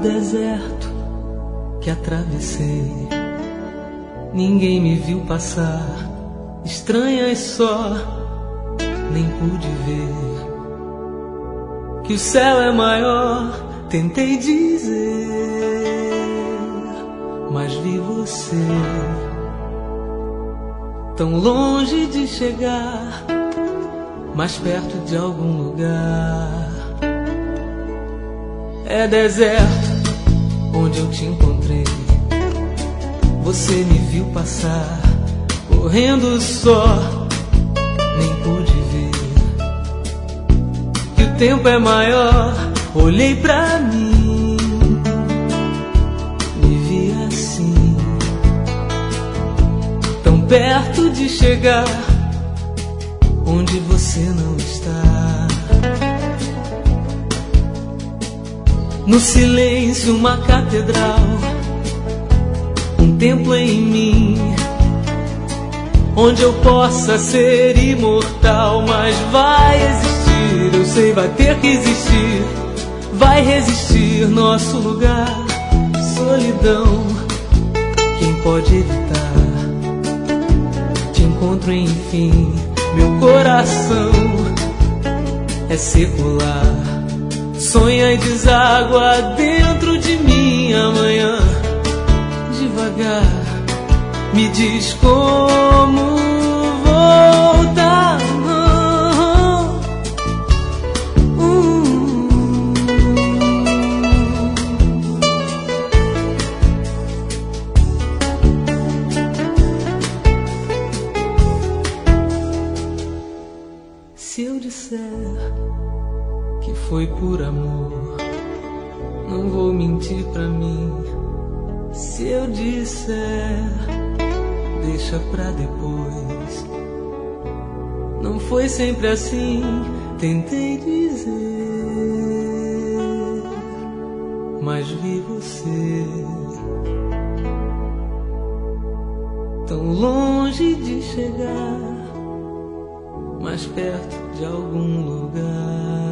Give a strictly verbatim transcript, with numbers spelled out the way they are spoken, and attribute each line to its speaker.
Speaker 1: deserto que atravessei, ninguém me viu passar, estranhas só, nem pude ver que o céu é maior. Tentei dizer, mas vi você tão longe de chegar, mais perto de algum lugar. É deserto onde eu te encontrei, você me viu passar, correndo só, nem pude ver que o tempo é maior. Olhei pra mim, me vi assim, tão perto de chegar onde você não está. No silêncio uma catedral, um templo em mim, onde eu possa ser imortal. Mas vai existir, eu sei, vai ter que existir, vai resistir nosso lugar. Solidão, quem pode evitar? Te encontro enfim, meu coração é secular, sonha e deságua dentro de mim. Amanhã, devagar, me diz como voltar. Se eu disser que foi por amor, não vou mentir pra mim. Se eu disser, deixa pra depois, não foi sempre assim. Tentei dizer, mas vi você tão longe de chegar, mais perto de algum lugar.